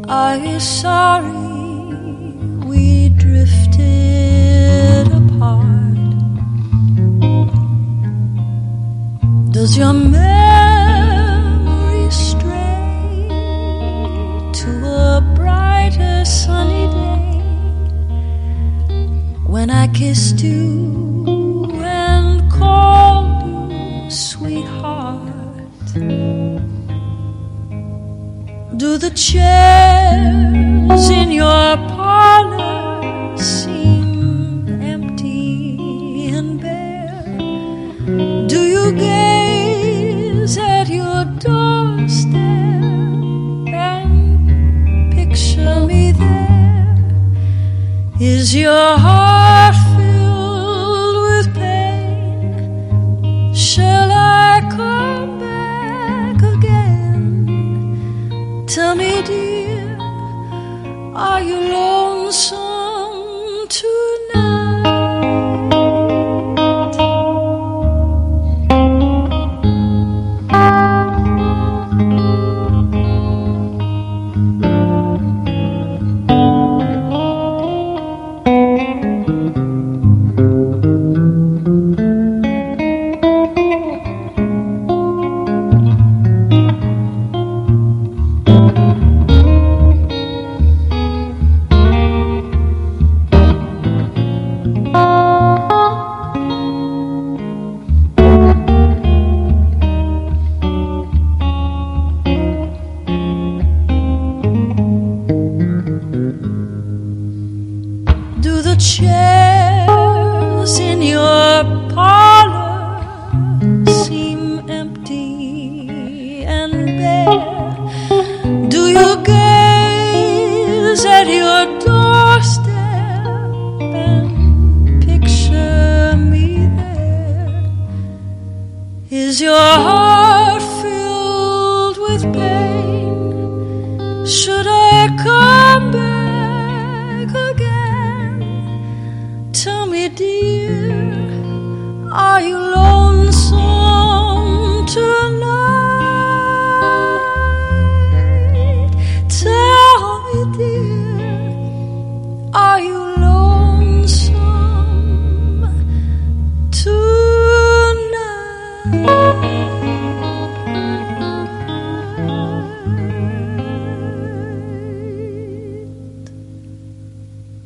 Are you sorry we drifted apart? Does your memory stray to a brighter sunny day when I kissed you and called you sweetheart? Do the chairs in your parlor seem empty and bare? Do you gaze at your doorstep and picture me there? Is your heart filled with pain? Shall I come back again? Tell me, dear, are you lonesome tonight? Do the chairs in your parlor seem empty and bare? Do you gaze at your doorstep and picture me there? Is your heart filled with pain? Should I come back again? Tell me, dear, are you